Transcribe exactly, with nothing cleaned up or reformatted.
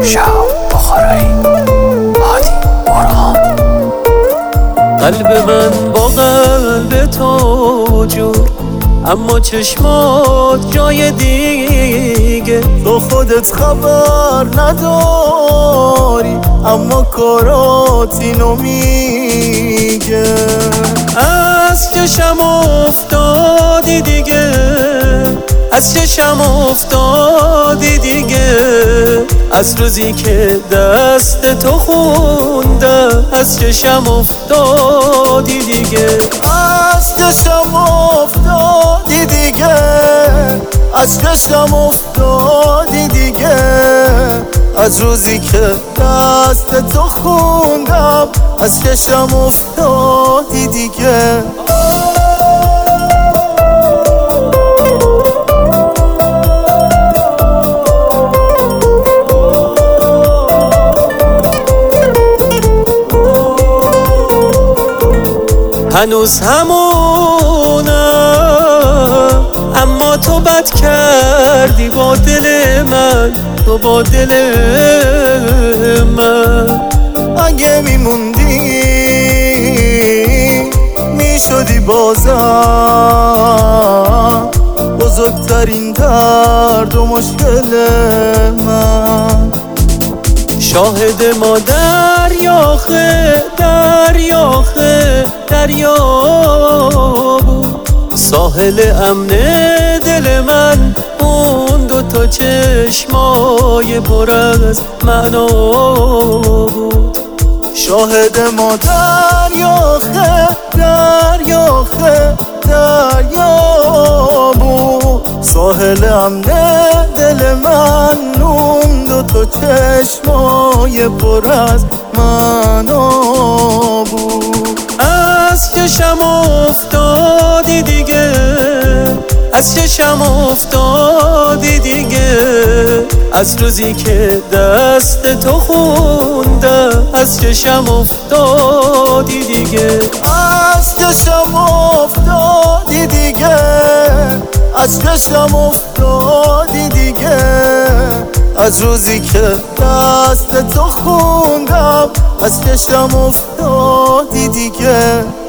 شب بخارایی هادی برهان. قلب من با قلب تو جور، اما چشمات جای دیگه. تو خودت خبر نداری اما کارات اینو میگه. از چشم افتادی دیگه، از چشم افتادی دیگه. از روزی که دست تو خوندم از چشم افتادی دیگه. از چشم افتادی دیگه، از چشم افتادی دیگه. از روزی که دست تو خوندم از چشم افتادی دیگه. هنوز همونم، اما تو بد کردی با دل من، تو با دل من. اگه میموندی میشدی بازم بزرگترین درد و مشکل من. شاهد ما دریاخه دریاخه دریا بود، ساحل امن دل من اون دو تا چشمای پر از معنا بود. شاهد ما دریاخه دریاخه دریا بود، ساحل امن دل من اون دو تا چشمای پر از معنا بود. از چشم افتادی دیگه، از چشم افتادی دیگه. از روزی که دست تو خوندم از چشم افتادی دیگه. از چشم افتادی دیگه، از چشم افتادی دیگه. از روزی که دست تو خوندم از چشم افتادی دیگه.